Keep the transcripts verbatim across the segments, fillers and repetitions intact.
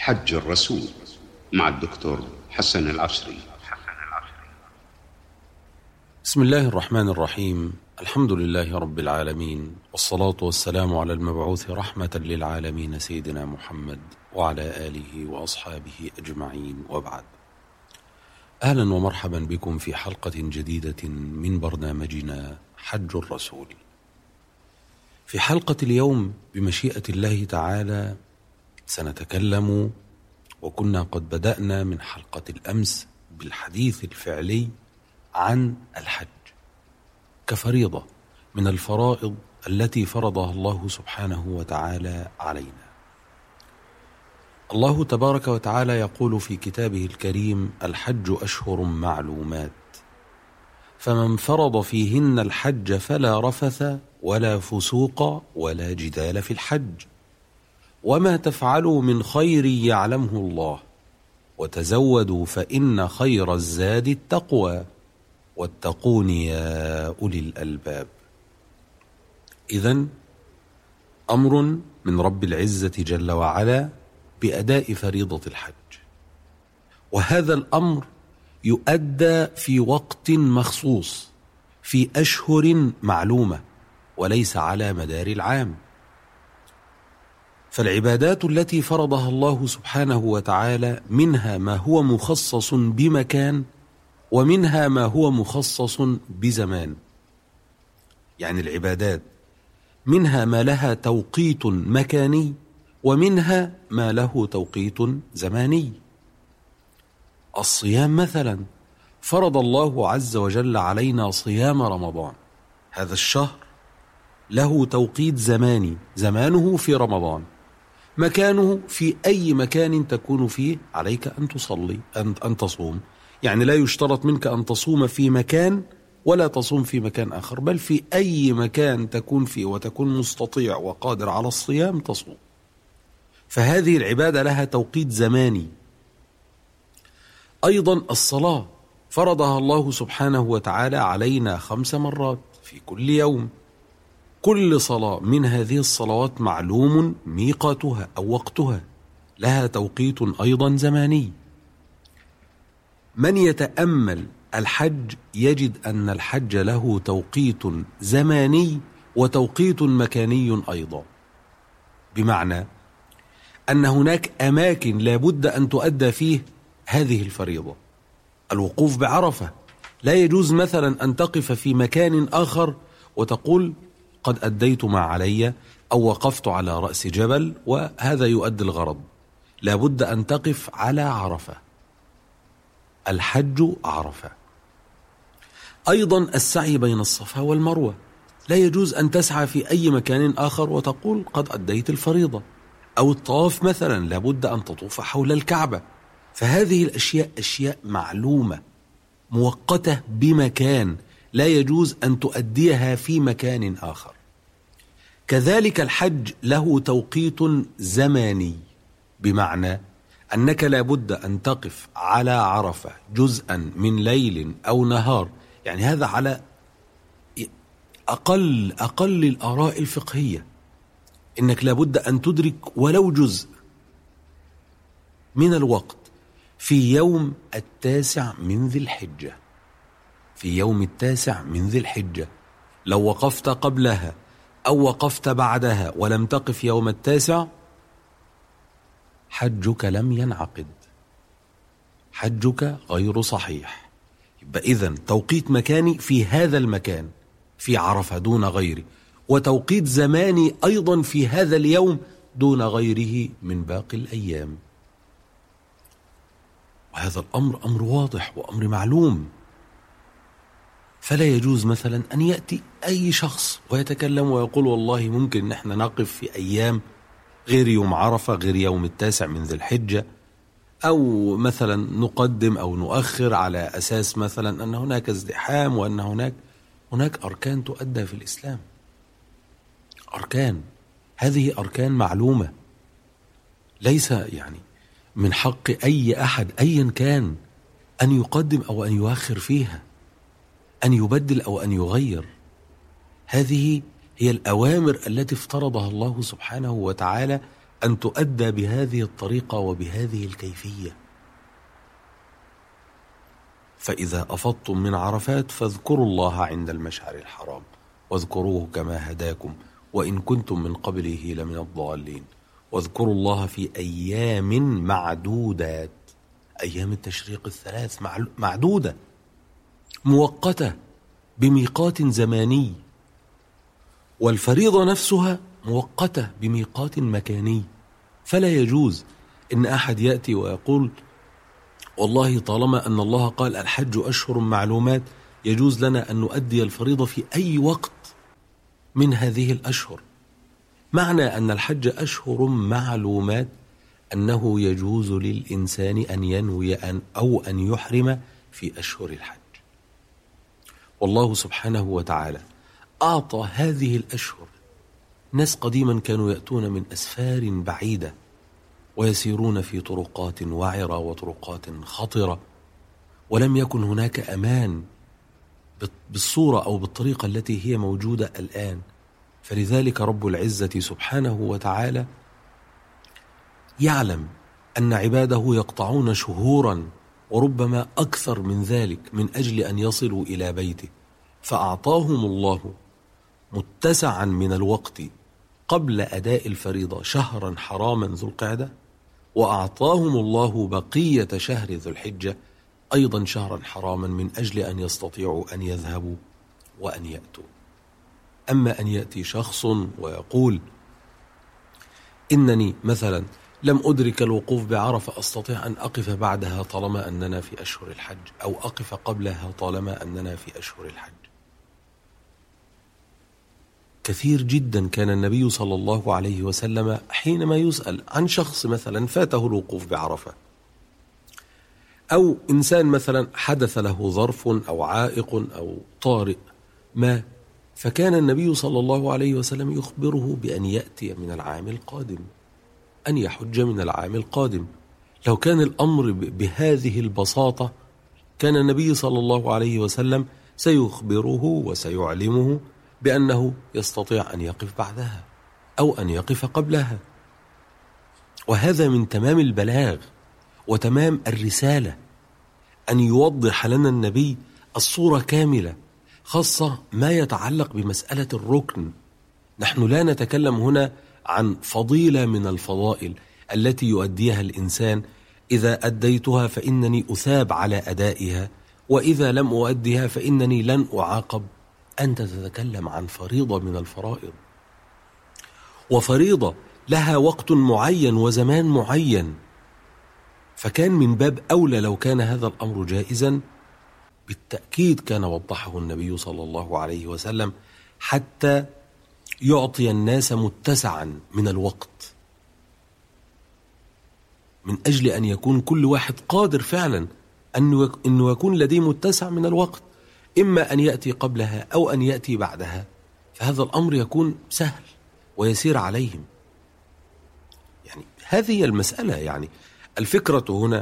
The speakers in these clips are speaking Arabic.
حج الرسول مع الدكتور حسن العشري. بسم الله الرحمن الرحيم. الحمد لله رب العالمين، والصلاة والسلام على المبعوث رحمة للعالمين سيدنا محمد وعلى آله وأصحابه أجمعين، وبعد. أهلا ومرحبا بكم في حلقة جديدة من برنامجنا حج الرسول. في حلقة اليوم بمشيئة الله تعالى سنتكلم، وكنا قد بدأنا من حلقة الأمس بالحديث الفعلي عن الحج كفريضة من الفرائض التي فرضها الله سبحانه وتعالى علينا. الله تبارك وتعالى يقول في كتابه الكريم: الحج أشهر معلومات، فمن فرض فيهن الحج فلا رفث ولا فسوق ولا جدال في الحج، وما تفعلوا من خير يعلمه الله، وتزودوا فإن خير الزاد التقوى، واتقون يا أولي الألباب. إذن أمر من رب العزة جل وعلا بأداء فريضة الحج، وهذا الأمر يؤدى في وقت مخصوص في أشهر معلومة وليس على مدار العام. فالعبادات التي فرضها الله سبحانه وتعالى منها ما هو مخصص بمكان، ومنها ما هو مخصص بزمان. يعني العبادات منها ما لها توقيت مكاني، ومنها ما له توقيت زماني. الصيام مثلا، فرض الله عز وجل علينا صيام رمضان. هذا الشهر له توقيت زماني، زمانه في رمضان، مكانه في أي مكان تكون فيه عليك أن تصلي أن, أن تصوم. يعني لا يشترط منك أن تصوم في مكان ولا تصوم في مكان آخر، بل في أي مكان تكون فيه وتكون مستطيع وقادر على الصيام تصوم. فهذه العبادة لها توقيت زماني. أيضا الصلاة فرضها الله سبحانه وتعالى علينا خمس مرات في كل يوم. كل صلاة من هذه الصلوات معلوم ميقاتها أو وقتها، لها توقيت أيضا زماني. من يتأمل الحج يجد أن الحج له توقيت زماني وتوقيت مكاني أيضا، بمعنى أن هناك أماكن لابد أن تؤدى فيه هذه الفريضة. الوقوف بعرفة، لا يجوز مثلا أن تقف في مكان آخر وتقول قد أديت ما علي أو وقفت على رأس جبل وهذا يؤدي الغرض. لابد أن تقف على عرفة. الحج عرفة. أيضا السعي بين الصفا والمروة، لا يجوز أن تسعى في أي مكان آخر وتقول قد أديت الفريضة. أو الطواف مثلا، لابد أن تطوف حول الكعبة. فهذه الأشياء أشياء معلومة مؤقتة بمكان، لا يجوز أن تؤديها في مكان آخر. كذلك الحج له توقيت زماني، بمعنى أنك لابد أن تقف على عرفة جزءا من ليل أو نهار. يعني هذا على أقل أقل الآراء الفقهية، إنك لابد أن تدرك ولو جزء من الوقت في يوم التاسع من ذي الحجة. في يوم التاسع من ذي الحجة، لو وقفت قبلها أو وقفت بعدها ولم تقف يوم التاسع، حجك لم ينعقد، حجك غير صحيح. يبقى إذن توقيت مكاني في هذا المكان في عرفة دون غيره، وتوقيت زماني أيضا في هذا اليوم دون غيره من باقي الأيام. وهذا الأمر أمر واضح وأمر معلوم. فلا يجوز مثلا أن يأتي أي شخص ويتكلم ويقول والله ممكن نحن نقف في أيام غير يوم عرفة، غير يوم التاسع من ذي الحجة، أو مثلا نقدم أو نؤخر على أساس مثلا أن هناك ازدحام، وأن هناك هناك أركان تؤدى في الإسلام. أركان، هذه أركان معلومة، ليس يعني من حق أي أحد أيا كان أن يقدم أو أن يؤخر فيها، أن يبدل أو أن يغير. هذه هي الأوامر التي افترضها الله سبحانه وتعالى أن تؤدى بهذه الطريقة وبهذه الكيفية. فإذا أفضتم من عرفات فاذكروا الله عند المشعر الحرام واذكروه كما هداكم وإن كنتم من قبله لمن الضالين واذكروا الله في أيام معدودات. أيام التشريق الثلاث معدودة مؤقتة بميقات زماني، والفريضة نفسها مؤقتة بميقات مكاني. فلا يجوز إن أحد يأتي ويقول والله طالما أن الله قال الحج أشهر معلومات يجوز لنا أن نؤدي الفريضة في أي وقت من هذه الأشهر. معنى أن الحج أشهر معلومات أنه يجوز للإنسان أن ينوي أن أو أن يحرم في أشهر الحج. والله سبحانه وتعالى أعطى هذه الأشهر. ناس قديما كانوا يأتون من أسفار بعيدة ويسيرون في طرقات وعرة وطرقات خطرة، ولم يكن هناك أمان بالصورة أو بالطريقة التي هي موجودة الآن. فلذلك رب العزة سبحانه وتعالى يعلم أن عباده يقطعون شهورا وربما أكثر من ذلك من أجل أن يصلوا إلى بيته، فأعطاهم الله متسعا من الوقت قبل أداء الفريضة شهرا حراما ذو القعدة، وأعطاهم الله بقية شهر ذو الحجة أيضا شهرا حراما من أجل أن يستطيعوا أن يذهبوا وأن يأتوا. أما أن يأتي شخص ويقول إنني مثلا لم أدرك الوقوف بعرفة أستطيع أن أقف بعدها طالما أننا في أشهر الحج، أو أقف قبلها طالما أننا في أشهر الحج. كثير جدا كان النبي صلى الله عليه وسلم حينما يسأل عن شخص مثلا فاته الوقوف بعرفة، أو إنسان مثلا حدث له ظرف أو عائق أو طارئ ما، فكان النبي صلى الله عليه وسلم يخبره بأن يأتي من العام القادم، أن يحج من العام القادم. لو كان الأمر بهذه البساطة كان النبي صلى الله عليه وسلم سيخبره وسيعلمه بأنه يستطيع أن يقف بعدها أو أن يقف قبلها. وهذا من تمام البلاغ وتمام الرسالة، أن يوضح لنا النبي الصورة كاملة، خاصة ما يتعلق بمسألة الركن. نحن لا نتكلم هنا عن فضيلة من الفضائل التي يؤديها الإنسان إذا أديتها فإنني أثاب على أدائها، وإذا لم أؤديها فإنني لن أعاقب. أنت تتكلم عن فريضة من الفرائض، وفريضة لها وقت معين وزمان معين، فكان من باب أولى لو كان هذا الأمر جائزا بالتأكيد كان وضحه النبي صلى الله عليه وسلم حتى يعطي الناس متسعا من الوقت، من أجل أن يكون كل واحد قادر فعلا أنه يكون لديه متسع من الوقت، إما أن يأتي قبلها أو أن يأتي بعدها، فهذا الأمر يكون سهل ويسير عليهم. يعني هذه المسألة، يعني الفكرة هنا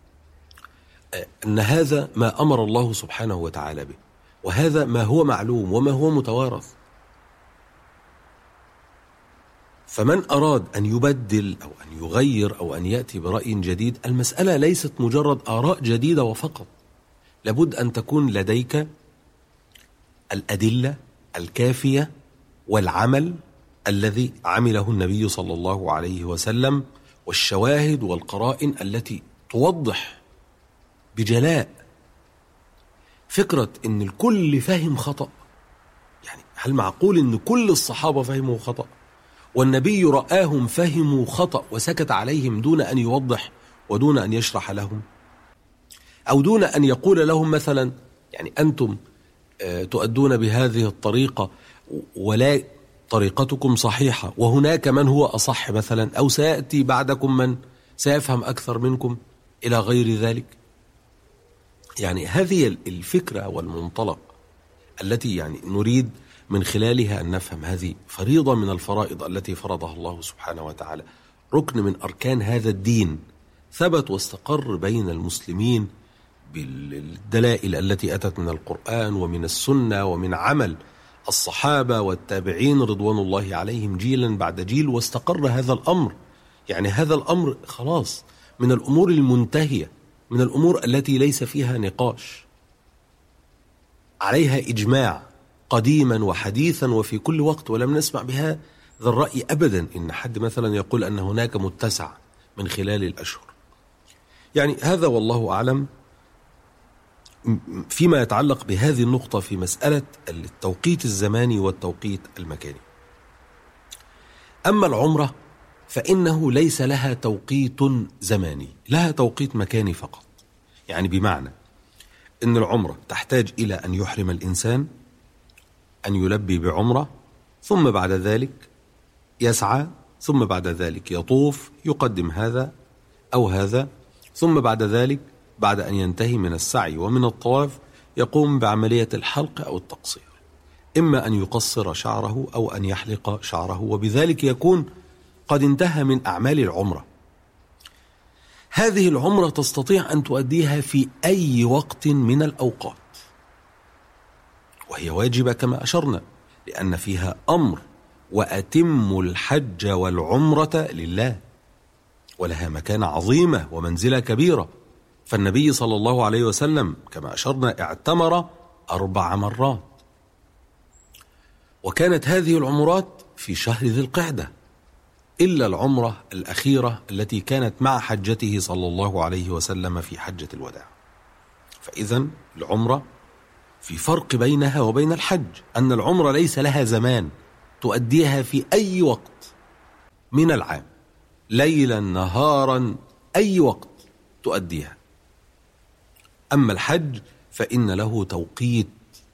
أن هذا ما أمر الله سبحانه وتعالى به، وهذا ما هو معلوم وما هو متوارث. فمن أراد أن يبدل أو أن يغير أو أن يأتي برأي جديد، المسألة ليست مجرد آراء جديدة وفقط، لابد أن تكون لديك الأدلة الكافية والعمل الذي عمله النبي صلى الله عليه وسلم، والشواهد والقرائن التي توضح بجلاء. فكرة أن الكل فهم خطأ، يعني هل معقول أن كل الصحابة فهموا خطأ والنبي رآهم فهموا خطأ وسكت عليهم دون أن يوضح ودون أن يشرح لهم، أو دون أن يقول لهم مثلا يعني أنتم تؤدون بهذه الطريقة ولا طريقتكم صحيحة وهناك من هو أصح مثلا، أو سيأتي بعدكم من سيفهم أكثر منكم إلى غير ذلك. يعني هذه الفكرة والمنطلق التي يعني نريد من خلالها أن نفهم هذه فريضة من الفرائض التي فرضها الله سبحانه وتعالى، ركن من أركان هذا الدين، ثبت واستقر بين المسلمين بالدلائل التي أتت من القرآن ومن السنة ومن عمل الصحابة والتابعين رضوان الله عليهم جيلا بعد جيل، واستقر هذا الأمر يعني هذا الأمر خلاص من الأمور المنتهية، من الأمور التي ليس فيها نقاش، عليها إجماع قديما وحديثا وفي كل وقت، ولم نسمع بهذا الرأي أبدا إن حد مثلا يقول أن هناك متسع من خلال الأشهر. يعني هذا والله أعلم فيما يتعلق بهذه النقطة في مسألة التوقيت الزماني والتوقيت المكاني. أما العمرة فإنه ليس لها توقيت زماني، لها توقيت مكاني فقط. يعني بمعنى أن العمرة تحتاج إلى أن يحرم الإنسان، أن يلبي بعمرة، ثم بعد ذلك يسعى، ثم بعد ذلك يطوف، يقدم هذا أو هذا، ثم بعد ذلك بعد أن ينتهي من السعي ومن الطواف يقوم بعملية الحلق أو التقصير، إما أن يقصر شعره أو أن يحلق شعره، وبذلك يكون قد انتهى من أعمال العمرة. هذه العمرة تستطيع أن تؤديها في أي وقت من الأوقات، وهي واجبة كما أشرنا، لأن فيها أمر وأتموا الحج والعمرة لله، ولها مكانة عظيمة ومنزلة كبيرة. فالنبي صلى الله عليه وسلم كما أشرنا اعتمر أربع مرات، وكانت هذه العمرات في شهر ذي القعدة، إلا العمرة الأخيرة التي كانت مع حجته صلى الله عليه وسلم في حجة الوداع. فإذن العمرة في فرق بينها وبين الحج، أن العمرة ليس لها زمان، تؤديها في أي وقت من العام، ليلا نهارا، أي وقت تؤديها. أما الحج فإن له توقيت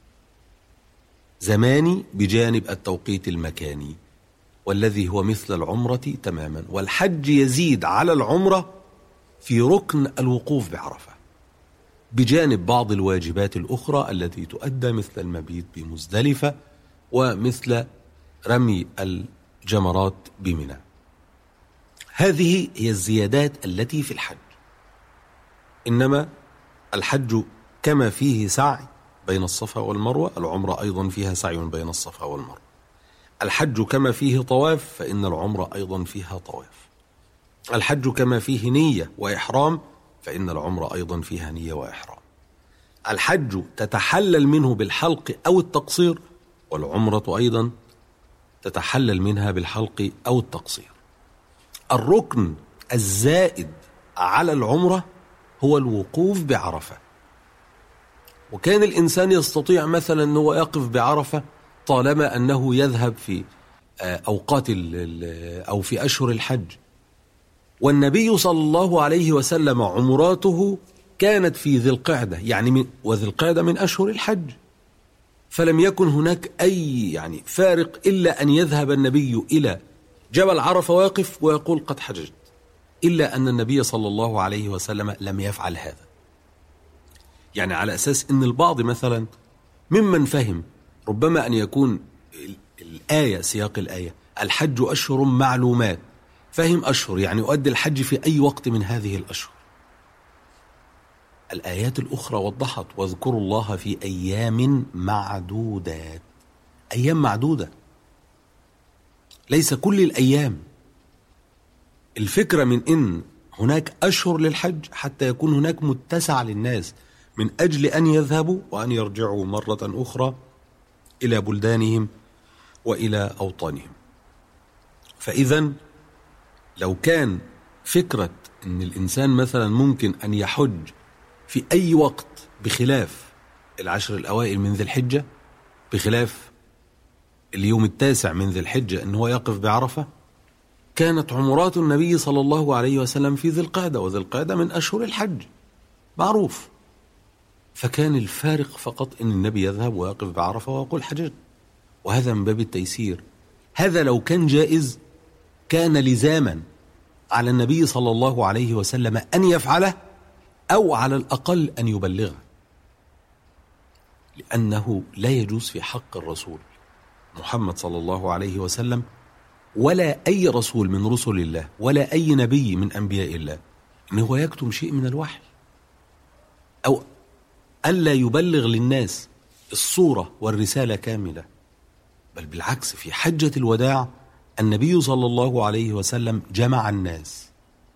زماني بجانب التوقيت المكاني، والذي هو مثل العمرة تماما. والحج يزيد على العمرة في ركن الوقوف بعرفة، بجانب بعض الواجبات الأخرى التي تؤدى مثل المبيت بمزدلفة ومثل رمي الجمرات بمنى. هذه هي الزيادات التي في الحج. إنما الحج كما فيه سعي بين الصفا والمروة، العمرة أيضا فيها سعي بين الصفا والمروة. الحج كما فيه طواف فإن العمرة أيضا فيها طواف. الحج كما فيه نية وإحرام فإن العمرة أيضا فيها نية وإحرام. الحج تتحلل منه بالحلق أو التقصير، والعمرة أيضا تتحلل منها بالحلق أو التقصير. الركن الزائد على العمرة هو الوقوف بعرفة، وكان الإنسان يستطيع مثلا أنه يقف بعرفة طالما أنه يذهب في أوقات أو في أشهر الحج. والنبي صلى الله عليه وسلم عمراته كانت في ذي القعدة، يعني من وذي القعدة من أشهر الحج، فلم يكن هناك أي يعني فارق إلا أن يذهب النبي إلى جبل عرفة ويقف ويقول قد حججت، إلا أن النبي صلى الله عليه وسلم لم يفعل هذا. يعني على أساس أن البعض مثلا ممن فهم ربما أن يكون الآية، سياق الآية الحج أشهر معلومات، فهم أشهر يعني يؤدي الحج في أي وقت من هذه الأشهر. الآيات الأخرى وضحت واذكروا الله في أيام معدودات، أيام معدودة، ليس كل الأيام. الفكرة من إن هناك أشهر للحج حتى يكون هناك متسع للناس من أجل أن يذهبوا وأن يرجعوا مرة أخرى إلى بلدانهم وإلى أوطانهم. فإذا لو كان فكرة أن الإنسان مثلا ممكن أن يحج في أي وقت بخلاف العشر الأوائل من ذي الحجة، بخلاف اليوم التاسع من ذي الحجة أنه يقف بعرفة، كانت عمرات النبي صلى الله عليه وسلم في ذي القعدة، وذي القعدة من أشهر الحج معروف. فكان الفارق فقط أن النبي يذهب ويقف بعرفة ويقول حججت، وهذا من باب التيسير. هذا لو كان جائز كان لزاما على النبي صلى الله عليه وسلم أن يفعله، أو على الأقل أن يبلغه، لأنه لا يجوز في حق الرسول محمد صلى الله عليه وسلم ولا أي رسول من رسل الله ولا أي نبي من أنبياء الله أنه يكتم شيء من الوحي، أو ألا يبلغ للناس الصورة والرسالة كاملة. بل بالعكس، في حجة الوداع النبي صلى الله عليه وسلم جمع الناس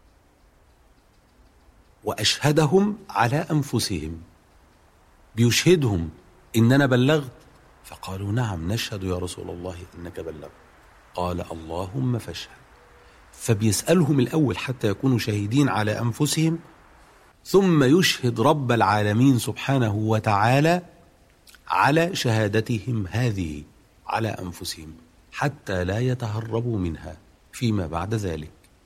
وأشهدهم على أنفسهم، بيشهدهم إن أنا بلغت، فقالوا نعم نشهد يا رسول الله إنك بلغت. قال اللهم فاشهد. فبيسألهم الأول حتى يكونوا شاهدين على أنفسهم، ثم يشهد رب العالمين سبحانه وتعالى على شهادتهم هذه على أنفسهم حتى لا يتهربوا منها فيما بعد ذلك.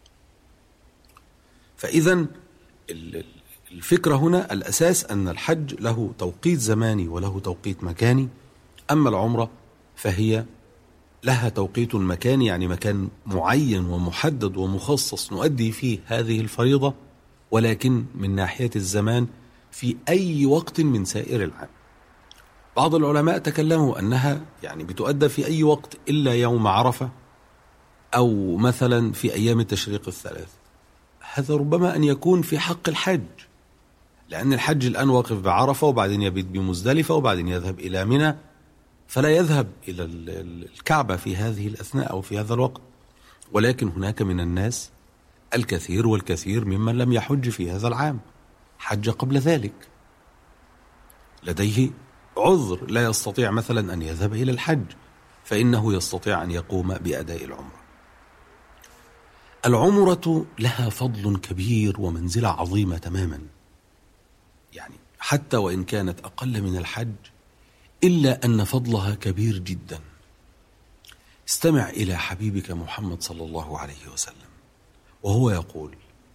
فإذا الفكرة هنا الأساس أن الحج له توقيت زماني وله توقيت مكاني، أما العمرة فهي لها توقيت مكاني، يعني مكان معين ومحدد ومخصص نؤدي فيه هذه الفريضة، ولكن من ناحية الزمان في أي وقت من سائر العام. بعض العلماء تكلموا أنها يعني بتؤدى في أي وقت إلا يوم عرفة أو مثلا في أيام التشريق الثلاث. هذا ربما أن يكون في حق الحج، لأن الحج الآن واقف بعرفة وبعدين يبيت بمزدلفة وبعدين يذهب إلى منى، فلا يذهب إلى الكعبة في هذه الأثناء أو في هذا الوقت. ولكن هناك من الناس الكثير والكثير ممن لم يحج في هذا العام، حج قبل ذلك، لديه عذر لا يستطيع مثلا أن يذهب إلى الحج، فإنه يستطيع أن يقوم بأداء العمرة. العمرة لها فضل كبير ومنزلة عظيمة تماما، يعني حتى وإن كانت أقل من الحج إلا أن فضلها كبير جدا. استمع إلى حبيبك محمد صلى الله عليه وسلم وهو يقول: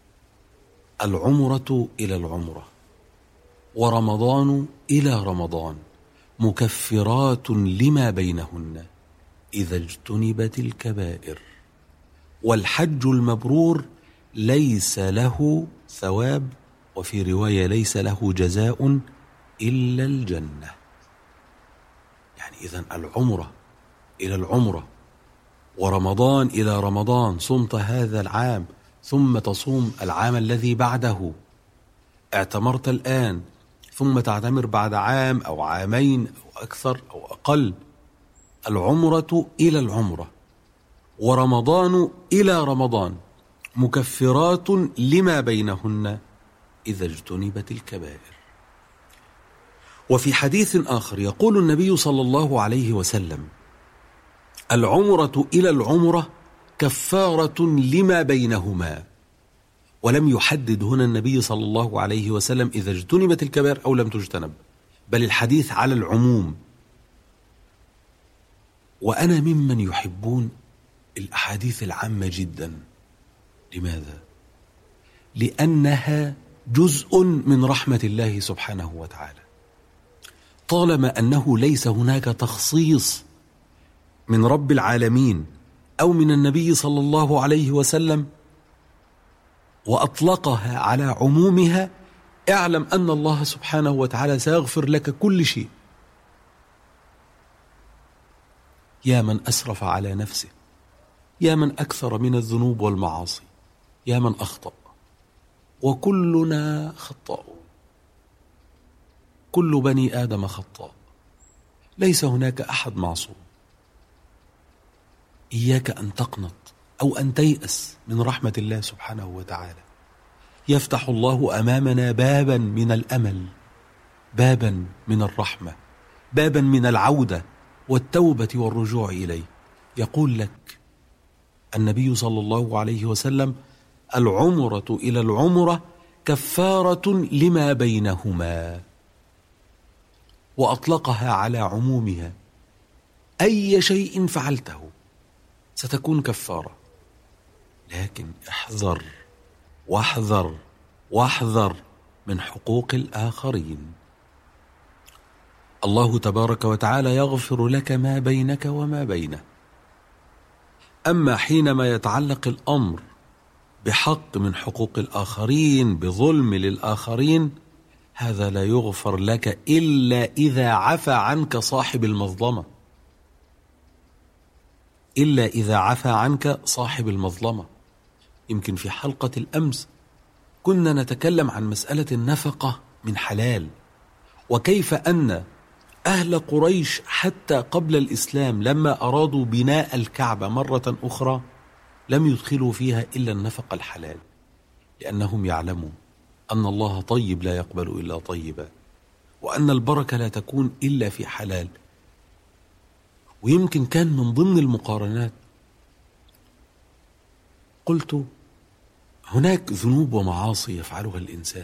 العمرة إلى العمرة ورمضان إلى رمضان مكفرات لما بينهن إذا اجتنبت الكبائر، والحج المبرور ليس له ثواب، وفي رواية ليس له جزاء إلا الجنة. يعني إذن العمرة إلى العمرة ورمضان إلى رمضان، صمت هذا العام ثم تصوم العام الذي بعده، اعتمرت الآن ثم تعتمر بعد عام أو عامين أو أكثر أو أقل. العمرة إلى العمرة ورمضان إلى رمضان مكفرات لما بينهن إذا اجتنبت الكبائر. وفي حديث آخر يقول النبي صلى الله عليه وسلم: العمرة إلى العمرة كفارة لما بينهما. ولم يحدد هنا النبي صلى الله عليه وسلم إذا اجتنبت الكبائر أو لم تجتنب، بل الحديث على العموم. وأنا ممن يحبون الأحاديث العامة جدا. لماذا؟ لأنها جزء من رحمة الله سبحانه وتعالى. طالما أنه ليس هناك تخصيص من رب العالمين أو من النبي صلى الله عليه وسلم وأطلقها على عمومها، اعلم أن الله سبحانه وتعالى سيغفر لك كل شيء. يا من أسرف على نفسه، يا من أكثر من الذنوب والمعاصي، يا من أخطأ، وكلنا خطاء، كل بني آدم خطاء، ليس هناك أحد معصوم. إياك أن تقنط أو أن تيأس من رحمة الله سبحانه وتعالى. يفتح الله أمامنا بابا من الأمل، بابا من الرحمة، بابا من العودة والتوبة والرجوع إليه. يقول لك النبي صلى الله عليه وسلم: العمرة إلى العمرة كفارة لما بينهما، وأطلقها على عمومها. أي شيء فعلته ستكون كفارة، لكن احذر واحذر واحذر من حقوق الآخرين. الله تبارك وتعالى يغفر لك ما بينك وما بينه، أما حينما يتعلق الأمر بحق من حقوق الآخرين، بظلم للآخرين، هذا لا يغفر لك إلا إذا عفى عنك صاحب المظلمة، إلا إذا عفى عنك صاحب المظلمة. يمكن في حلقة الأمس كنا نتكلم عن مسألة النفقة من حلال، وكيف أن أهل قريش حتى قبل الإسلام لما أرادوا بناء الكعبة مرة أخرى لم يدخلوا فيها إلا النفق الحلال، لأنهم يعلمون أن الله طيب لا يقبل إلا طيبا، وأن البركة لا تكون إلا في حلال. ويمكن كان من ضمن المقارنات قلت هناك ذنوب ومعاصي يفعلها الإنسان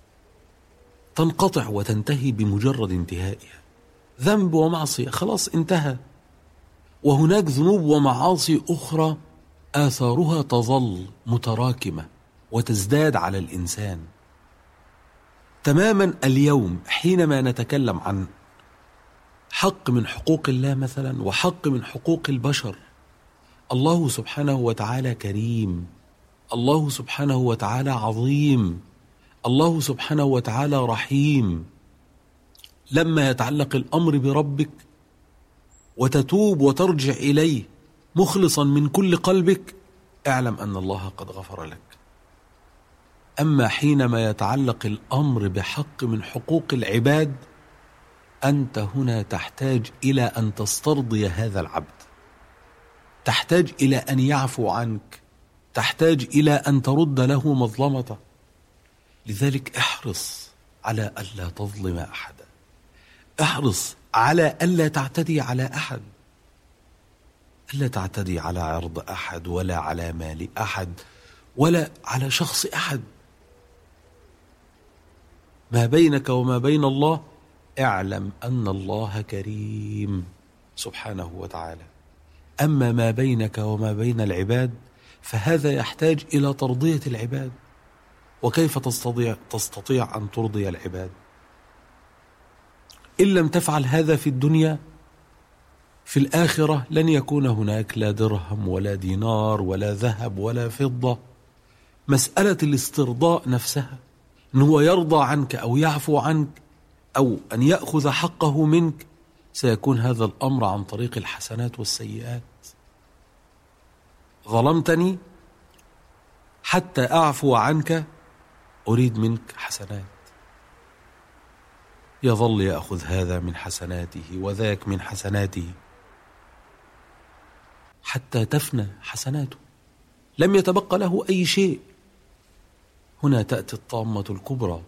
تنقطع وتنتهي بمجرد انتهائها، ذنب ومعصية خلاص انتهى. وهناك ذنوب ومعاصي أخرى آثارها تظل متراكمة وتزداد على الإنسان. تماما اليوم حينما نتكلم عن حق من حقوق الله مثلا وحق من حقوق البشر، الله سبحانه وتعالى كريم، الله سبحانه وتعالى عظيم، الله سبحانه وتعالى رحيم. لما يتعلق الأمر بربك وتتوب وترجع إليه مخلصا من كل قلبك، اعلم أن الله قد غفر لك. أما حينما يتعلق الأمر بحق من حقوق العباد، أنت هنا تحتاج إلى أن تسترضي هذا العبد، تحتاج إلى أن يعفو عنك، تحتاج إلى أن ترد له مظلمته. لذلك احرص على ألا تظلم أحدا، احرص على ألا تعتدي على أحد، ألا تعتدي على عرض أحد ولا على مال أحد ولا على شخص أحد. ما بينك وما بين الله اعلم أن الله كريم سبحانه وتعالى. أما ما بينك وما بين العباد فهذا يحتاج إلى ترضية العباد. وكيف تستطيع, تستطيع أن ترضي العباد إن لم تفعل هذا في الدنيا؟ في الآخرة لن يكون هناك لا درهم ولا دينار ولا ذهب ولا فضة. مسألة الاسترضاء نفسها، أن هو يرضى عنك أو يعفو عنك أو أن يأخذ حقه منك، سيكون هذا الأمر عن طريق الحسنات والسيئات. ظلمتني حتى أعفو عنك أريد منك حسنات، يظل يأخذ هذا من حسناته وذاك من حسناته حتى تفنى حسناته، لم يتبقى له أي شيء. هنا تأتي الطامة الكبرى،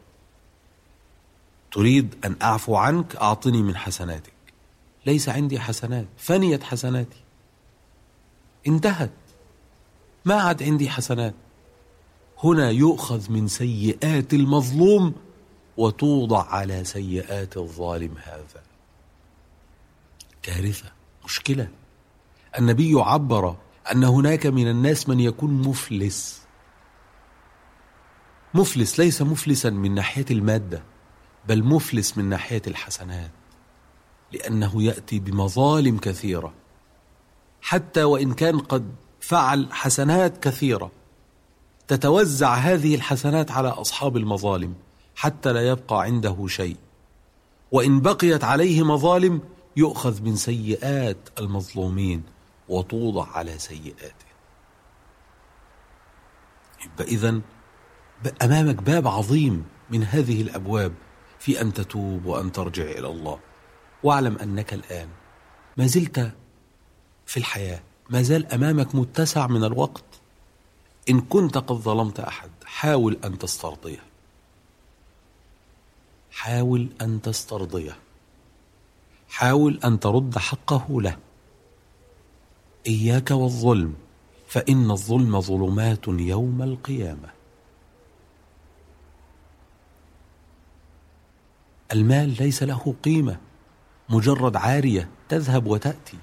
تريد أن أعفو عنك، أعطني من حسناتك. ليس عندي حسنات، فنيت حسناتي، انتهت، ما عاد عندي حسنات. هنا يؤخذ من سيئات المظلوم وتوضع على سيئات الظالم. هذا كارثة، مشكلة. النبي عبر أن هناك من الناس من يكون مفلس، مفلس ليس مفلسا من ناحية المادة، بل مفلس من ناحية الحسنات، لأنه يأتي بمظالم كثيرة، حتى وإن كان قد فعل حسنات كثيرة تتوزع هذه الحسنات على أصحاب المظالم حتى لا يبقى عنده شيء، وإن بقيت عليه مظالم يؤخذ من سيئات المظلومين وتوضع على سيئاته. يبقى إذن أمامك باب عظيم من هذه الأبواب في أن تتوب وأن ترجع إلى الله. واعلم أنك الآن ما زلت في الحياة، ما زال أمامك متسع من الوقت. إن كنت قد ظلمت أحد حاول أن تسترضيه، حاول أن تسترضيه، حاول أن ترد حقه له. إياك والظلم، فإن الظلم ظلمات يوم القيامة. المال ليس له قيمة، مجرد عارية تذهب وتأتي.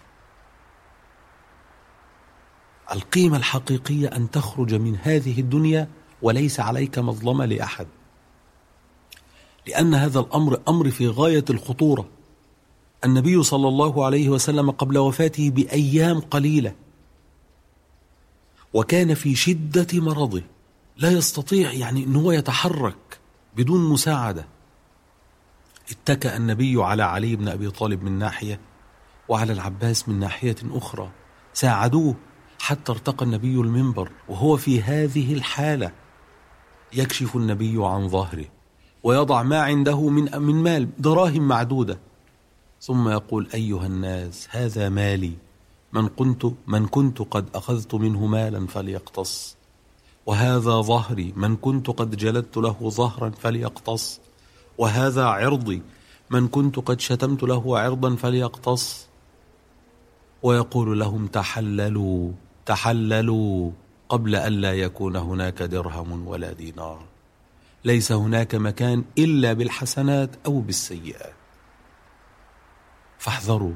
القيمة الحقيقية أن تخرج من هذه الدنيا وليس عليك مظلمة لأحد، لأن هذا الأمر أمر في غاية الخطورة. النبي صلى الله عليه وسلم قبل وفاته بأيام قليلة وكان في شدة مرضه، لا يستطيع يعني أنه يتحرك بدون مساعدة. اتكأ النبي على علي بن أبي طالب من ناحية وعلى العباس من ناحية أخرى، ساعدوه حتى ارتقى النبي المنبر وهو في هذه الحالة. يكشف النبي عن ظهره ويضع ما عنده من من مال دراهم معدودة، ثم يقول أيها الناس هذا مالي، من كنت, من كنت قد أخذت منه مالا فليقتص، وهذا ظهري، من كنت قد جلدت له ظهرا فليقتص، وهذا عرضي، من كنت قد شتمت له عرضا فليقتص. ويقول لهم تحللوا تحللوا قبل أن لا يكون هناك درهم ولا دينار، ليس هناك مكان إلا بالحسنات أو بالسيئات. فاحذروا،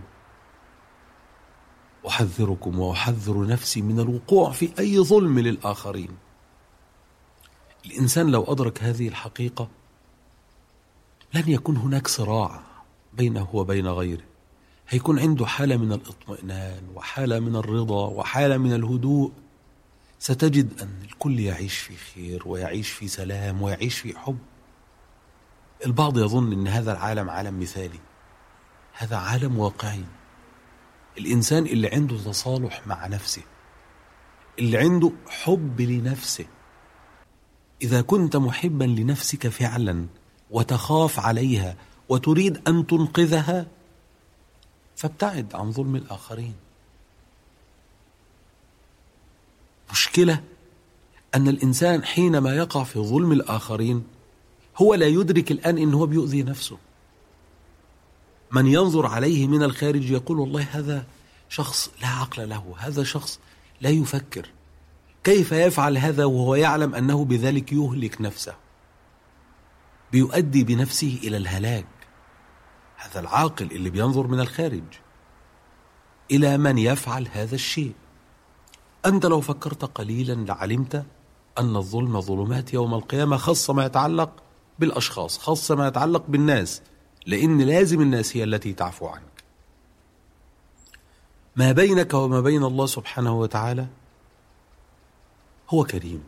أحذركم وأحذر نفسي من الوقوع في أي ظلم للآخرين. الإنسان لو أدرك هذه الحقيقة لن يكون هناك صراع بينه وبين غيره، هيكون عنده حالة من الاطمئنان وحالة من الرضا وحالة من الهدوء. ستجد أن الكل يعيش في خير ويعيش في سلام ويعيش في حب. البعض يظن أن هذا العالم عالم مثالي، هذا عالم واقعي. الإنسان اللي عنده تصالح مع نفسه، اللي عنده حب لنفسه، إذا كنت محبا لنفسك فعلا وتخاف عليها وتريد أن تنقذها فابتعد عن ظلم الآخرين. مشكلة أن الإنسان حينما يقع في ظلم الآخرين هو لا يدرك الآن أنه بيؤذي نفسه. من ينظر عليه من الخارج يقول والله هذا شخص لا عقل له، هذا شخص لا يفكر، كيف يفعل هذا وهو يعلم أنه بذلك يهلك نفسه، بيؤدي بنفسه إلى الهلاك. هذا العاقل اللي بينظر من الخارج. إلى من يفعل هذا الشيء؟ أنت لو فكرت قليلا لعلمت أن الظلم ظلمات يوم القيامة، خاصة ما يتعلق بالأشخاص، خاصة ما يتعلق بالناس، لأن لازم الناس هي التي تعفو عنك. ما بينك وما بين الله سبحانه وتعالى هو كريم،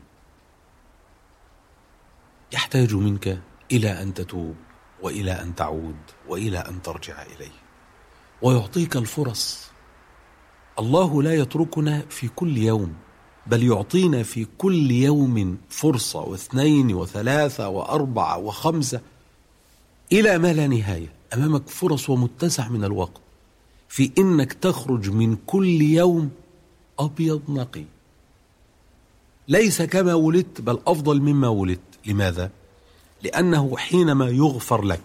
يحتاج منك إلى أن تتوب وإلى أن تعود وإلى أن ترجع إليه ويعطيك الفرص. الله لا يتركنا في كل يوم، بل يعطينا في كل يوم فرصة واثنين وثلاثة وأربعة وخمسة إلى ما لا نهاية. أمامك فرص ومتسع من الوقت في إنك تخرج من كل يوم أبيض نقي، ليس كما ولدت بل أفضل مما ولدت. لماذا؟ لأنه حينما يغفر لك،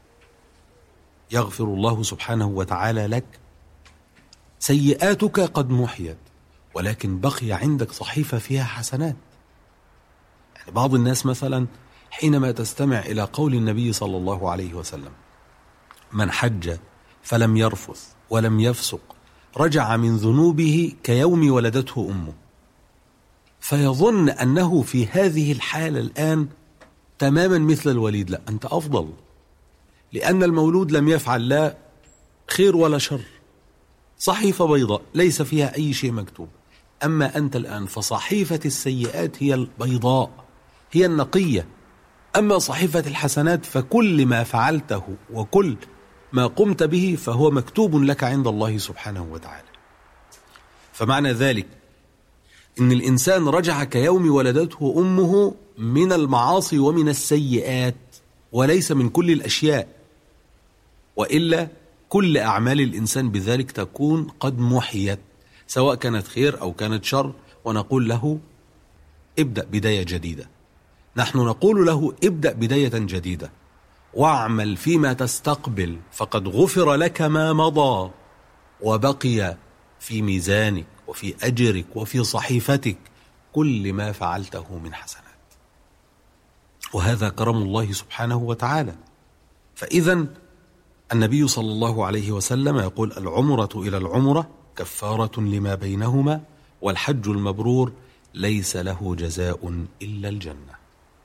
يغفر الله سبحانه وتعالى لك، سيئاتك قد محيت ولكن بقي عندك صحيفة فيها حسنات. يعني بعض الناس مثلا حينما تستمع إلى قول النبي صلى الله عليه وسلم من حج فلم يرفث ولم يفسق رجع من ذنوبه كيوم ولدته أمه، فيظن أنه في هذه الحالة الآن تماما مثل الوليد. لا، أنت أفضل، لأن المولود لم يفعل لا خير ولا شر، صحيفة بيضاء ليس فيها أي شيء مكتوب. أما أنت الآن فصحيفة السيئات هي البيضاء، هي النقية. أما صحيفة الحسنات فكل ما فعلته وكل ما قمت به فهو مكتوب لك عند الله سبحانه وتعالى. فمعنى ذلك إن الإنسان رجع كيوم ولدته أمه من المعاصي ومن السيئات وليس من كل الأشياء، وإلا كل أعمال الإنسان بذلك تكون قد محيت، سواء كانت خير أو كانت شر. ونقول له ابدأ بداية جديدة، نحن نقول له ابدأ بداية جديدة واعمل فيما تستقبل فقد غفر لك ما مضى وبقي في ميزانك وفي أجرك وفي صحيفتك كل ما فعلته من حسنات. وهذا كرم الله سبحانه وتعالى. فإذا النبي صلى الله عليه وسلم يقول العمرة إلى العمرة كفارة لما بينهما والحج المبرور ليس له جزاء إلا الجنة.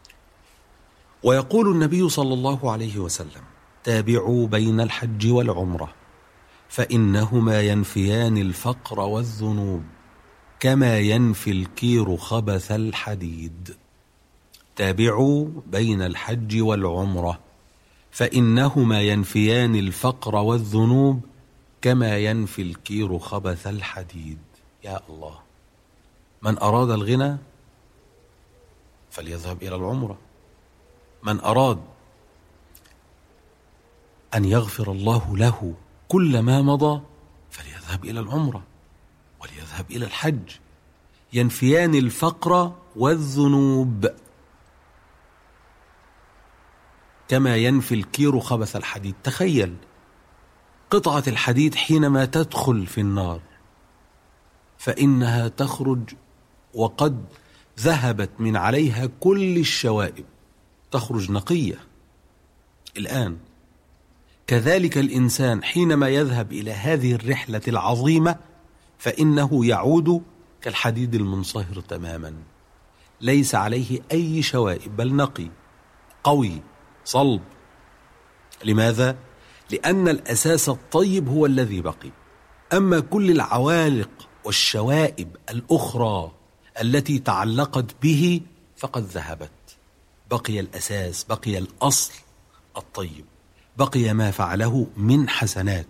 ويقول النبي صلى الله عليه وسلم تابعوا بين الحج والعمرة فإنهما ينفيان الفقر والذنوب كما ينفي الكير خبث الحديد. تابعوا بين الحج والعمرة فإنهما ينفيان الفقر والذنوب كما ينفي الكير خبث الحديد. يا الله، من أراد الغنى فليذهب إلى العمرة، من أراد أن يغفر الله له كل ما مضى فليذهب إلى العمرة وليذهب إلى الحج، ينفيان الفقر والذنوب كما ينفي الكير خبث الحديد. تخيل قطعة الحديد حينما تدخل في النار فإنها تخرج وقد ذهبت من عليها كل الشوائب، تخرج نقية. الآن كذلك الإنسان حينما يذهب إلى هذه الرحلة العظيمة فإنه يعود كالحديد المنصهر تماما، ليس عليه أي شوائب، بل نقي قوي صلب. لماذا؟ لأن الأساس الطيب هو الذي بقي، أما كل العوالق والشوائب الأخرى التي تعلقت به فقد ذهبت. بقي الأساس، بقي الأصل الطيب، بقي ما فعله من حسنات.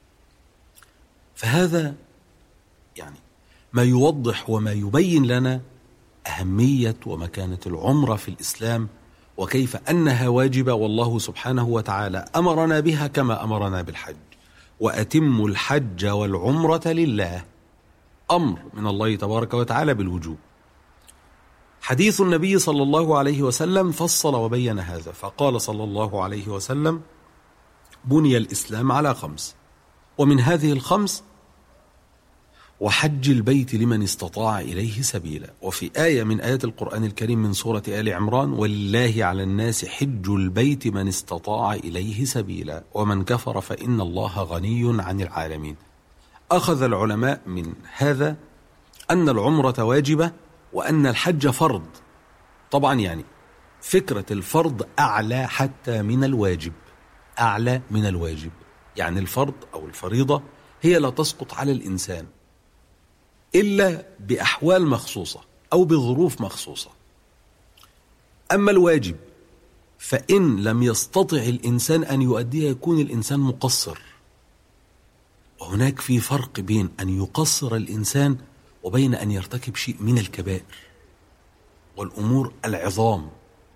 فهذا يعني ما يوضح وما يبين لنا أهمية ومكانة العمرة في الإسلام، وكيف أنها واجبة، والله سبحانه وتعالى أمرنا بها كما أمرنا بالحج. وأتموا الحج والعمرة لله، أمر من الله تبارك وتعالى بالوجوب. حديث النبي صلى الله عليه وسلم فصل وبين هذا، فقال صلى الله عليه وسلم: بني الإسلام على خمس، ومن هذه الخمس وحج البيت لمن استطاع إليه سبيلا. وفي آية من آيات القرآن الكريم من سورة آل عمران: ولله على الناس حج البيت من استطاع إليه سبيلا ومن كفر فإن الله غني عن العالمين. أخذ العلماء من هذا أن العمرة واجبة وأن الحج فرض. طبعا يعني فكرة الفرض أعلى حتى من الواجب، أعلى من الواجب. يعني الفرض أو الفريضة هي لا تسقط على الإنسان إلا بأحوال مخصوصة أو بظروف مخصوصة. أما الواجب فإن لم يستطع الإنسان أن يؤديه يكون الإنسان مقصر. وهناك في فرق بين أن يقصر الإنسان وبين أن يرتكب شيء من الكبائر والأمور العظام.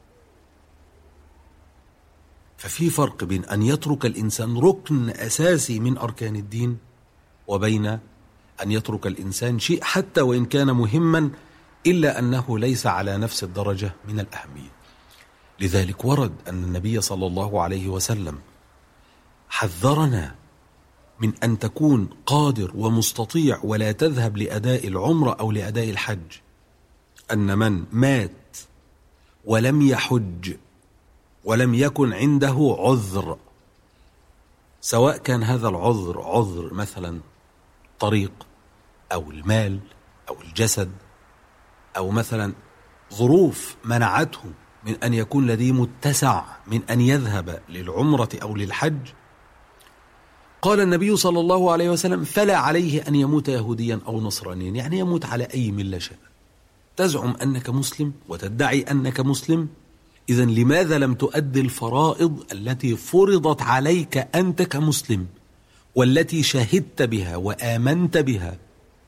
ففي فرق بين أن يترك الإنسان ركن أساسي من أركان الدين وبين أن يترك الإنسان شيء حتى وإن كان مهما إلا أنه ليس على نفس الدرجة من الأهمية. لذلك ورد أن النبي صلى الله عليه وسلم حذرنا من أن تكون قادر ومستطيع ولا تذهب لأداء العمرة أو لأداء الحج، أن من مات ولم يحج ولم يكن عنده عذر، سواء كان هذا العذر عذر مثلا طريق أو المال أو الجسد أو مثلا ظروف منعته من أن يكون لديه متسع من أن يذهب للعمرة أو للحج، قال النبي صلى الله عليه وسلم: فلا عليه أن يموت يهوديا أو نصرانيا، يعني يموت على أي ملة شاء. تزعم أنك مسلم وتدعي أنك مسلم، إذن لماذا لم تؤدي الفرائض التي فرضت عليك أنت كمسلم والتي شهدت بها وآمنت بها؟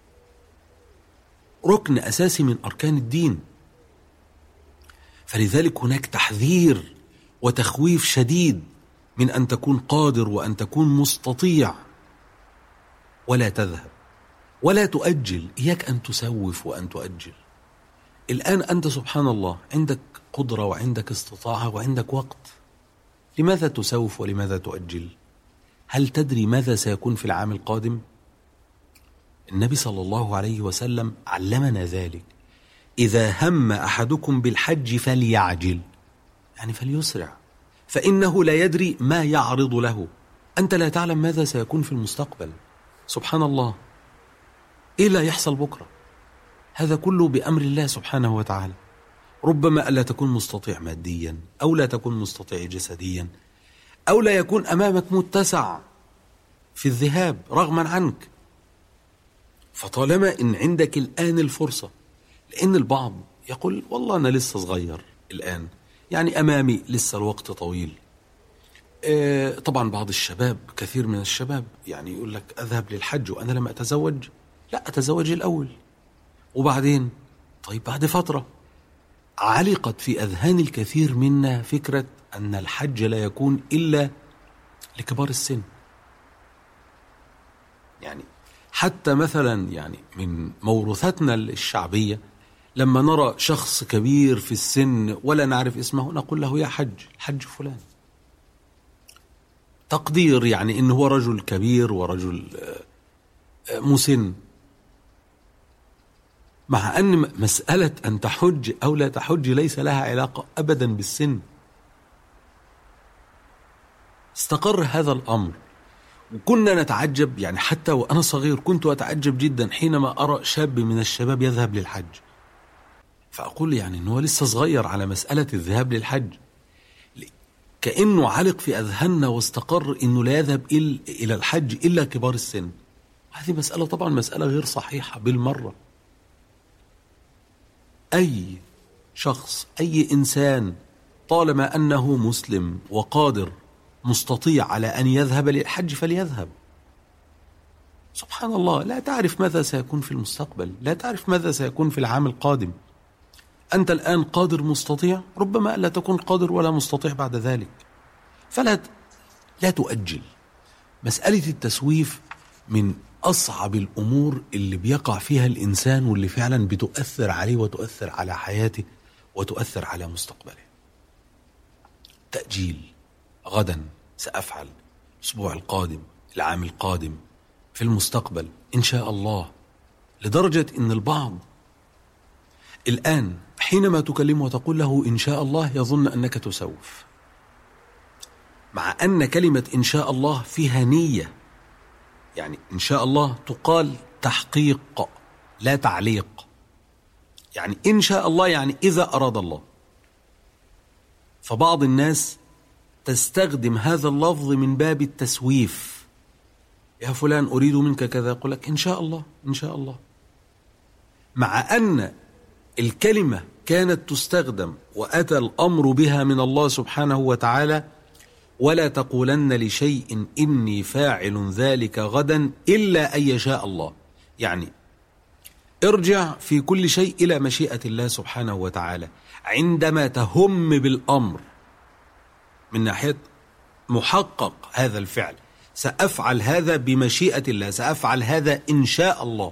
ركن أساسي من أركان الدين. فلذلك هناك تحذير وتخويف شديد من أن تكون قادر وأن تكون مستطيع ولا تذهب ولا تؤجل. إياك أن تسوف وأن تؤجل. الآن أنت سبحان الله عندك قدرة وعندك استطاعة وعندك وقت، لماذا تسوف ولماذا تؤجل؟ هل تدري ماذا سيكون في العام القادم؟ النبي صلى الله عليه وسلم علمنا ذلك: إذا هم أحدكم بالحج فليعجل، يعني فليسرع، فإنه لا يدري ما يعرض له. أنت لا تعلم ماذا سيكون في المستقبل. سبحان الله، إيه لا يحصل بكرة؟ هذا كله بأمر الله سبحانه وتعالى. ربما ألا تكون مستطيع ماديا أو لا تكون مستطيع جسديا أو لا يكون أمامك متسع في الذهاب رغما عنك. فطالما إن عندك الآن الفرصة، لأن البعض يقول والله أنا لسه صغير الآن، يعني أمامي لسه الوقت طويل. آه طبعا بعض الشباب، كثير من الشباب يعني يقول لك أذهب للحج وأنا لم أتزوج. لا، أتزوج الأول وبعدين طيب بعد فترة. علقت في أذهان الكثير منا فكرة أن الحج لا يكون إلا لكبار السن. يعني حتى مثلا يعني من موروثاتنا الشعبية لما نرى شخص كبير في السن ولا نعرف اسمه نقول له يا حج، الحج فلان، تقدير يعني إنه هو رجل كبير ورجل مسن، مع أن مسألة أن تحج أو لا تحج ليس لها علاقة أبدا بالسن. استقر هذا الأمر، وكنا نتعجب يعني حتى وأنا صغير كنت أتعجب جدا حينما أرى شاب من الشباب يذهب للحج، فأقول يعني أنه لسه صغير على مسألة الذهاب للحج، كأنه علق في أذهاننا واستقر أنه لا يذهب إلى الحج إلا كبار السن. هذه مسألة طبعا مسألة غير صحيحة بالمرة. أي شخص أي إنسان طالما أنه مسلم وقادر مستطيع على أن يذهب للحج فليذهب. سبحان الله، لا تعرف ماذا سيكون في المستقبل، لا تعرف ماذا سيكون في العام القادم. أنت الآن قادر مستطيع، ربما لا تكون قادر ولا مستطيع بعد ذلك، فلا لا تؤجل. مسألة التسويف من أصعب الأمور اللي بيقع فيها الإنسان واللي فعلا بتؤثر عليه وتؤثر على حياته وتؤثر على مستقبله. تأجيل، غدا سأفعل، الأسبوع القادم، العام القادم، في المستقبل إن شاء الله، لدرجة إن البعض الآن حينما تكلمه وتقول له إن شاء الله يظن أنك تسوف، مع أن كلمة إن شاء الله فيها نية. يعني إن شاء الله تقال تحقيق لا تعليق، يعني إن شاء الله يعني إذا أراد الله. فبعض الناس تستخدم هذا اللفظ من باب التسويف، يا فلان أريد منك كذا، يقول لك إن شاء الله إن شاء الله، مع أن الكلمة كانت تستخدم وأتى الأمر بها من الله سبحانه وتعالى: ولا تقولن لشيء إني فاعل ذلك غدا إلا أن يشاء الله. يعني ارجع في كل شيء إلى مشيئة الله سبحانه وتعالى. عندما تهم بالأمر من ناحية محقق هذا الفعل، سأفعل هذا بمشيئة الله، سأفعل هذا إن شاء الله.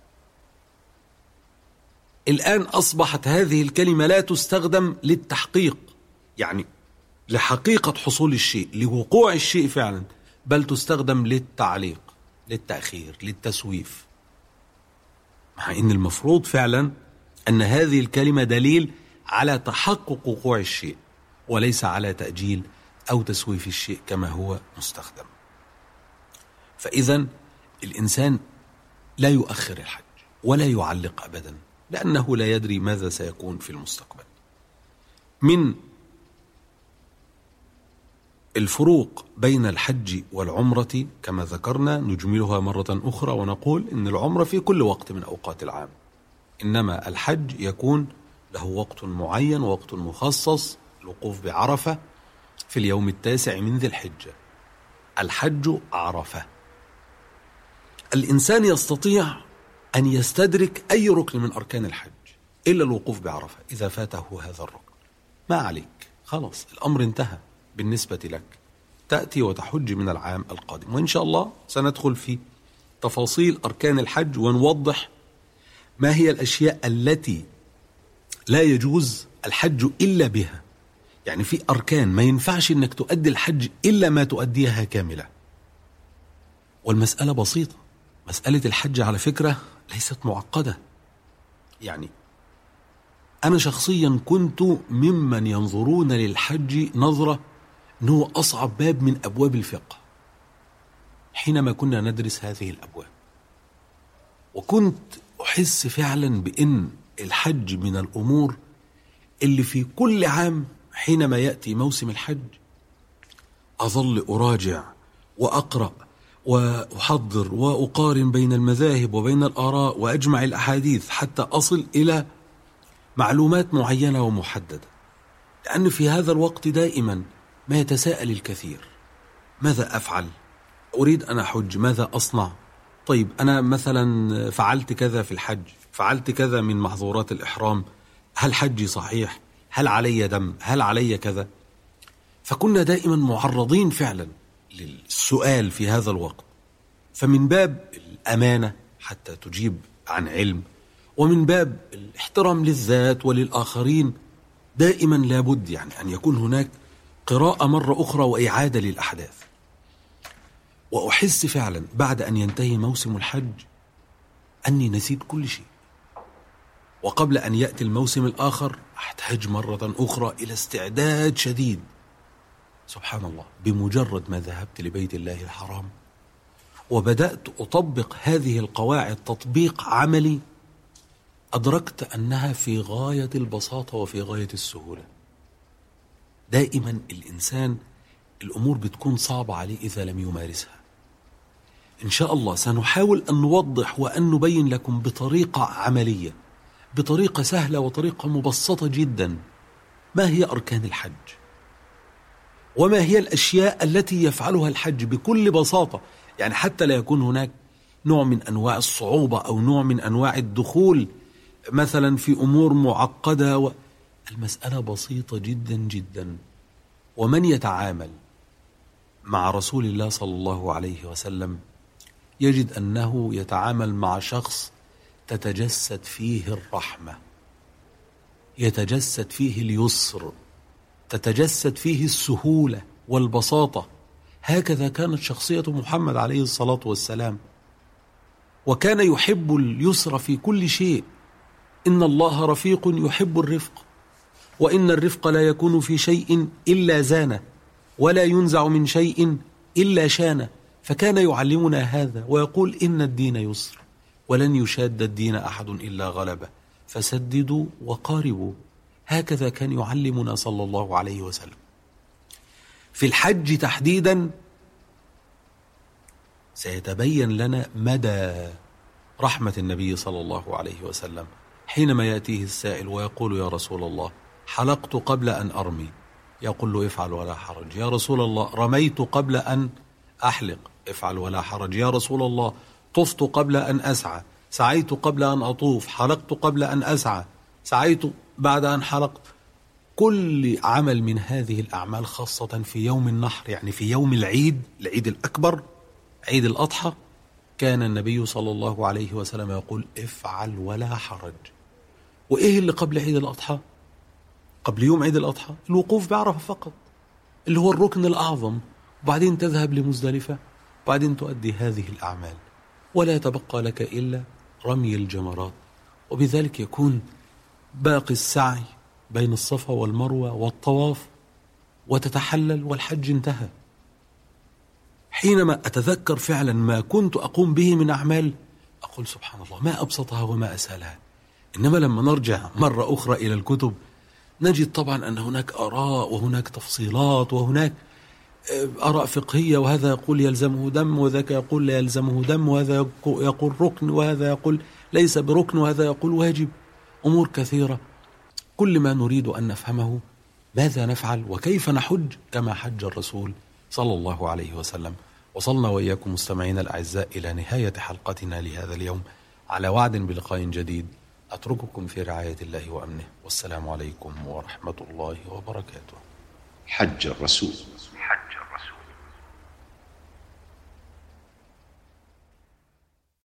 الآن أصبحت هذه الكلمة لا تستخدم للتحقيق، يعني لحقيقة حصول الشيء، لوقوع الشيء فعلا، بل تستخدم للتعليق، للتأخير، للتسويف، مع أن المفروض فعلا أن هذه الكلمة دليل على تحقق وقوع الشيء وليس على تأجيل أو تسويف الشيء كما هو مستخدم. فإذا الإنسان لا يؤخر الحج ولا يعلق أبدا، لأنه لا يدري ماذا سيكون في المستقبل. من الفروق بين الحج والعمرة كما ذكرنا نجملها مرة أخرى ونقول إن العمرة في كل وقت من أوقات العام، إنما الحج يكون له وقت معين، وقت مخصص، الوقوف بعرفة في اليوم التاسع من ذي الحجة. الحج عرفة. الإنسان يستطيع أن يستدرك أي ركن من أركان الحج إلا الوقوف بعرفة. إذا فاته هذا الركن ما عليك، خلاص الأمر انتهى بالنسبة لك، تأتي وتحج من العام القادم. وإن شاء الله سندخل في تفاصيل أركان الحج ونوضح ما هي الأشياء التي لا يجوز الحج إلا بها. يعني في أركان ما ينفعش أنك تؤدي الحج إلا ما تؤديها كاملة. والمسألة بسيطة، مسألة الحج على فكرة ليست معقدة. يعني أنا شخصيا كنت ممن ينظرون للحج نظرة أنه أصعب باب من أبواب الفقه حينما كنا ندرس هذه الأبواب، وكنت أحس فعلا بأن الحج من الأمور اللي في كل عام حينما يأتي موسم الحج أظل أراجع وأقرأ وأحضر وأقارن بين المذاهب وبين الآراء وأجمع الأحاديث حتى أصل إلى معلومات معينة ومحددة، لأن في هذا الوقت دائما ما يتساءل الكثير: ماذا أفعل؟ أريد أن أحج، ماذا أصنع؟ طيب أنا مثلا فعلت كذا في الحج، فعلت كذا من محظورات الإحرام، هل حجي صحيح؟ هل علي دم؟ هل علي كذا؟ فكنا دائما معرضين فعلا للسؤال في هذا الوقت. فمن باب الأمانة حتى تجيب عن علم، ومن باب الاحترام للذات وللآخرين، دائما لابد يعني أن يكون هناك قراءة مرة أخرى وإعادة للأحداث. وأحس فعلا بعد أن ينتهي موسم الحج أني نسيت كل شيء، وقبل أن يأتي الموسم الآخر أحتاج مرة أخرى إلى استعداد شديد. سبحان الله، بمجرد ما ذهبت لبيت الله الحرام وبدأت أطبق هذه القواعد تطبيق عملي، أدركت أنها في غاية البساطة وفي غاية السهولة. دائما الإنسان الأمور بتكون صعبة عليه إذا لم يمارسها. إن شاء الله سنحاول أن نوضح وأن نبين لكم بطريقة عملية، بطريقة سهلة وطريقة مبسطة جدا، ما هي أركان الحج، وما هي الأشياء التي يفعلها الحج بكل بساطة، يعني حتى لا يكون هناك نوع من أنواع الصعوبة أو نوع من أنواع الدخول مثلا في أمور معقدة و... المسألة بسيطة جدا جدا. ومن يتعامل مع رسول الله صلى الله عليه وسلم يجد أنه يتعامل مع شخص تتجسد فيه الرحمة، يتجسد فيه اليسر، تتجسد فيه السهولة والبساطة. هكذا كانت شخصية محمد عليه الصلاة والسلام، وكان يحب اليسر في كل شيء. إن الله رفيق يحب الرفق، وإن الرفق لا يكون في شيء إلا زانه، ولا ينزع من شيء إلا شانه. فكان يعلمنا هذا ويقول إن الدين يسر، ولن يشاد الدين أحد إلا غلبه، فسددوا وقاربوا. هكذا كان يعلمنا صلى الله عليه وسلم. في الحج تحديدا سيتبين لنا مدى رحمة النبي صلى الله عليه وسلم حينما يأتيه السائل ويقول يا رسول الله حلقت قبل أن أرمي، يقول له افعل ولا حرج. يا رسول الله رميت قبل أن أحلق، افعل ولا حرج. يا رسول الله طفت قبل أن أسعى، سعيت قبل أن أطوف، حلقت قبل أن أسعى، سعيت بعد أن حلقت. كل عمل من هذه الأعمال خاصة في يوم النحر، يعني في يوم العيد، العيد الأكبر، عيد الأضحى، كان النبي صلى الله عليه وسلم يقول افعل ولا حرج. وإيه اللي قبل عيد الأضحى؟ قبل يوم عيد الأضحى الوقوف بعرفة فقط، اللي هو الركن الأعظم، وبعدين تذهب لمزدلفة، وبعدين تؤدي هذه الأعمال، ولا تبقى لك إلا رمي الجمرات. وبذلك يكون باقي السعي بين الصفا والمروة والطواف، وتتحلل والحج انتهى. حينما أتذكر فعلا ما كنت أقوم به من أعمال أقول سبحان الله، ما أبسطها وما أسهلها. إنما لما نرجع مرة أخرى إلى الكتب نجد طبعا أن هناك آراء وهناك تفصيلات وهناك آراء فقهية، وهذا يقول يلزمه دم، وذاك يقول لا يلزمه دم، وهذا يقول ركن، وهذا يقول ليس بركن، وهذا يقول واجب. أمور كثيرة، كل ما نريد أن نفهمه ماذا نفعل وكيف نحج كما حج الرسول صلى الله عليه وسلم. وصلنا وإياكم مستمعين الأعزاء إلى نهاية حلقتنا لهذا اليوم، على وعد بلقاء جديد. أترككم في رعاية الله وأمنه، والسلام عليكم ورحمة الله وبركاته. حج الرسول.